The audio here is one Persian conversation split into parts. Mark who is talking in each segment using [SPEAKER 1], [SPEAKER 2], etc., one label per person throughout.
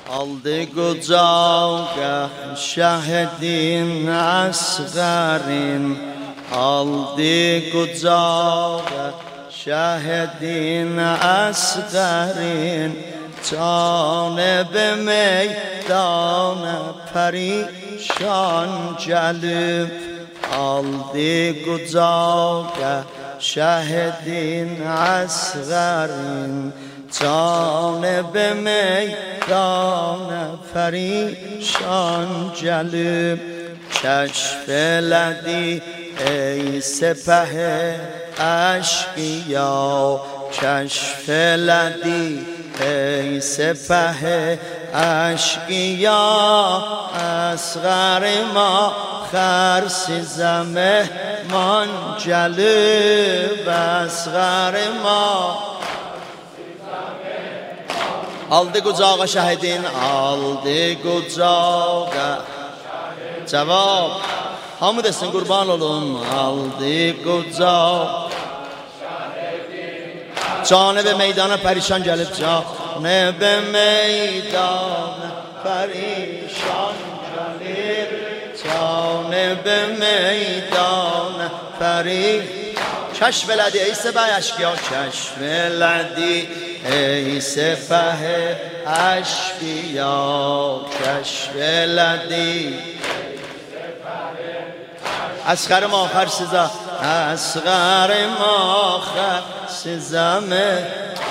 [SPEAKER 1] aldı kucağa şehidin asgarin, aldı kucağa şehidin asgarin, canı meydana perişan gelip, aldı kucağa şehidin asgarin, canı meydana perişan gelip, keşfeledi ey sepehe eşkıya, keşfeledi ey sepehe eşkıya, asgarıma xərsiz mehman gelip, asgarıma aldı kucağa şehidin, aldı kucağa. Cevap hamı desin, kurban olun. Aldı kucağa canı ve meydana perişan gelip, canı ve meydana perişan gelip, canı ve meydana perişan. Keşfeledi ey sepehe eşkıya, keşfeledi ey sepehe eşkıya, keşfeledi asgarım ahar size, asgarım ahar size mi?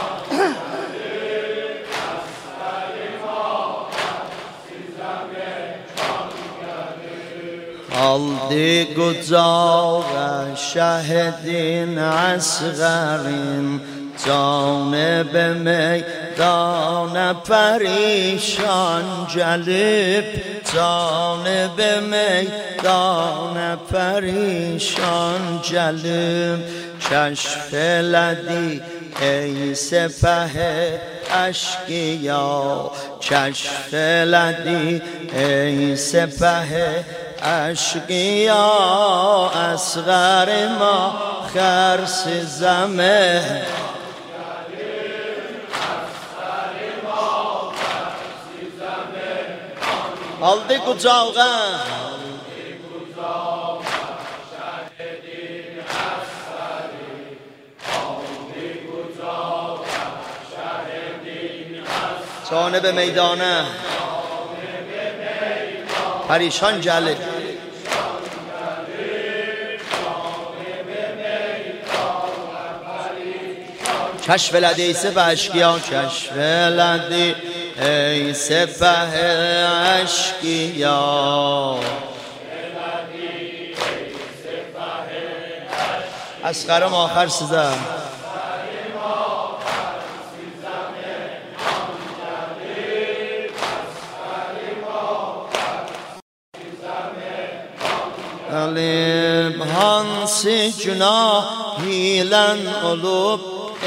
[SPEAKER 1] aldı kucağa şehidin asgarin, canı be meydana perişan gelip, canı be meydana perişan gelip, keşfeledi ey sepehe eşkıya, keşfeledi ey sepehe eşkıya, asgarıma xərsiz mehman aldı kucağa, şehidin asgarin, aldı kucağa şehidin asgarin, canı be meydana perişan gelip, keşfeledi ey sepehe eşkıya, keşfeledi ey sepehe eşkıya, asgarım ahar size, hansı günah hilen olup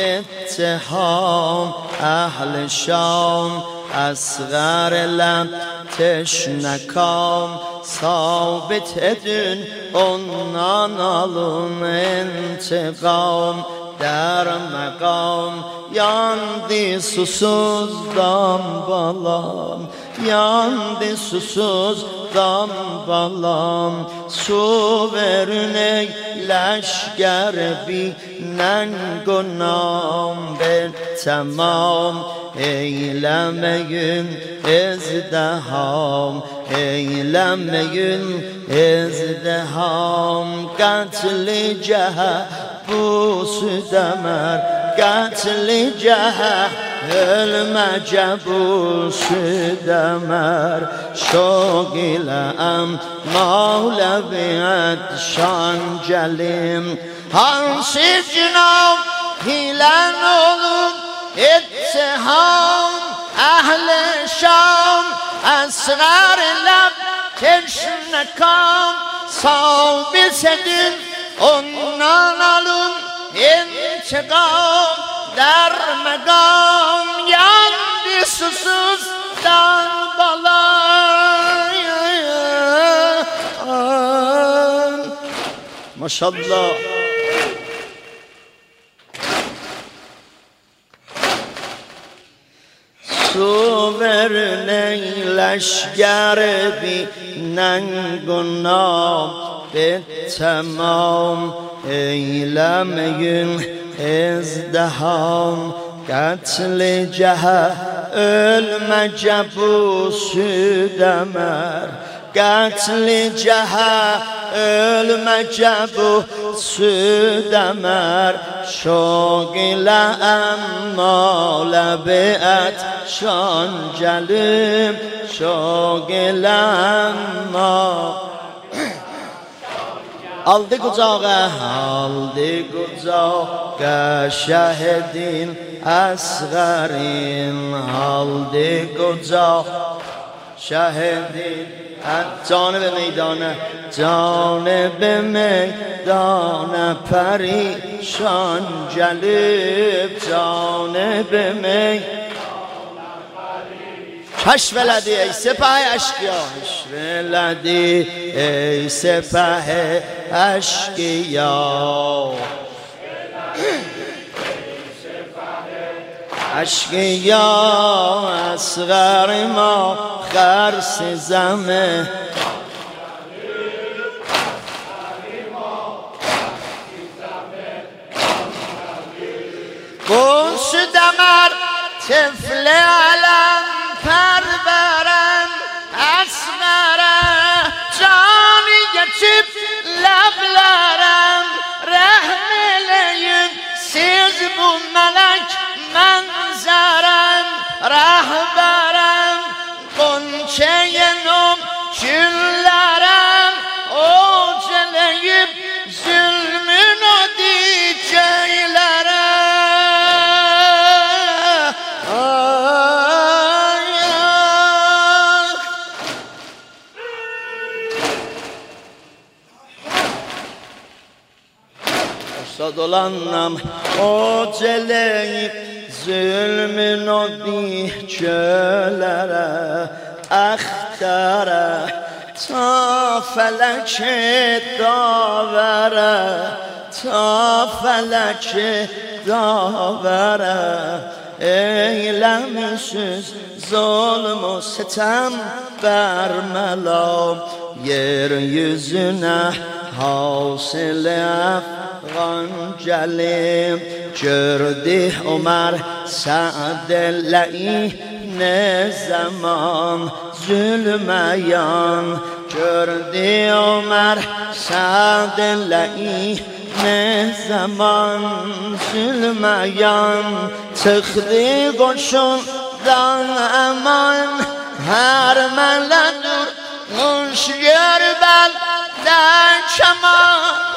[SPEAKER 1] اتهام اهل شام، asgar lem teşnekam، sabit edin ondan alın intikam. در مقام yandı susuzdan balam، yandı susuzdan balam. Su verin ey leşker binen günam bir tamam. Eylemeyin izdiham، eylemeyin izdiham. Katli cehe bu südemer، katli cehe ölmece bu südemer. Şogile em mağlebiyet şan celim، hansı cinav hilen olup اتهام اهل شام. asgar lem teşnekam، sabit edin ondan alın intikam. در مقام yandı susuzdan balan. Maşallah. Su ورنی لشگر بی ننگ و نام به تمام ایلمین ازدهام قتل جه المجب و سودمر قتل جه المجب و سودمر شاگل اما لبعت شان جلم شاگل اما aldı kucağa şehidin asgarin aldı kucağa şehidin canı به میدان پریشان جلب جانب میدان کش ولدی ای سپه اشکیا کش ولدی ای سپه اشکیا اشکیا اصغر ما خرس زمه گوش دمر طفل علم پرورم اصغره جانی geçip لبلرم رحملeyim siz bu melek منظرم رهبرم قنچه küllerem oceleyip zulmün o diyeceğlere dolanam oceleyip zulmün o diyeceğlere اختره تا فلک داوره تا فلک داوره eylemsiz zulm و ستم برملا yeryüzüne حاصل افغان جلیم جردی عمر سعد لعی zaman zulmeyan gördü Ömer Sa'd-ı ne zaman zulmeyan çıktı koşundan aman her meledur kuş gör belde keman